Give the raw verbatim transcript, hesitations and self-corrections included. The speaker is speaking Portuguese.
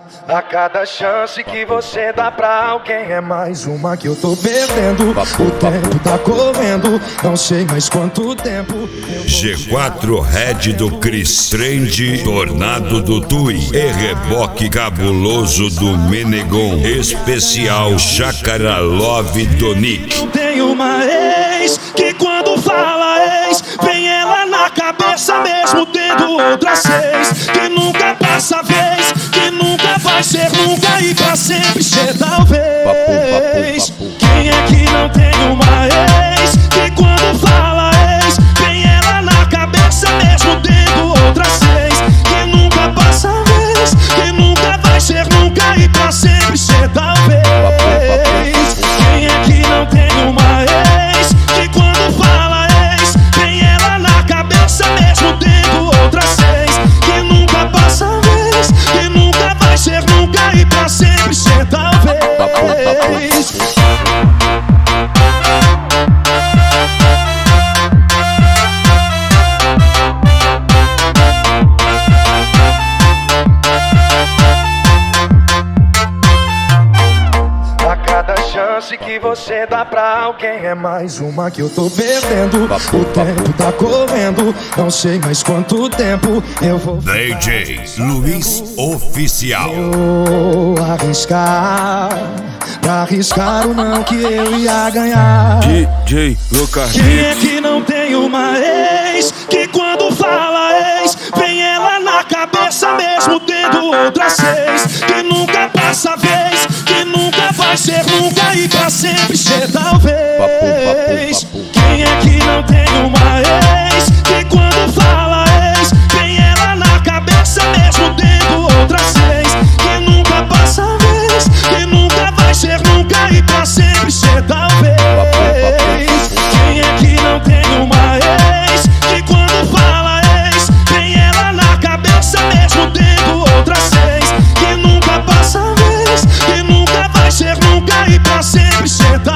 A cada chance que você dá pra alguém é mais uma que eu tô perdendo. O tempo tá correndo, não sei mais quanto tempo. G quatro Red do Chris Trend, Tornado do Tui e Reboque Cabuloso do Menegon, especial Chácara Love do Nick. Eu tenho uma ex que quando fala ex, vem ela na cabeça mesmo tendo outras seis. Que nunca passa vez, que nunca vai ser nunca e pra sempre ser talvez. Quem é que não tem uma ex que quando fala ex, vem ela na cabeça mesmo tendo outras seis. Que nunca passa vez, que nunca vai ser nunca e pra sempre ser talvez. Quem é que não tem uma ex que quando fala ex, vem ela na cabeça mesmo tendo outras seis. Que nunca passa vez, que nunca vai ser nunca e pra sempre ser talvez. A cada chance que você dá pra alguém é mais uma que eu tô perdendo. O tempo tá correndo, não sei mais quanto tempo eu vou. D J Luiz Oficial. Vou arriscar, pra arriscar o não que eu ia ganhar. D J Lucas. Quem é que não tem uma ex que quando fala ex, vem ela na cabeça mesmo tendo outras seis. Que nunca passa vez, que nunca vai ser nunca e pra sempre ser talvez. Quem é que não tem uma ex que quando fala ex, vem ela na cabeça mesmo tendo outras seis. Que nunca passa vez, que nunca vai ser nunca e pra sempre ser talvez. Quem é que não tem uma ex que quando fala ex, vem ela na cabeça mesmo tendo outras seis. Que nunca passa vez, que nunca vai ser nunca e pra sempre ser talvez.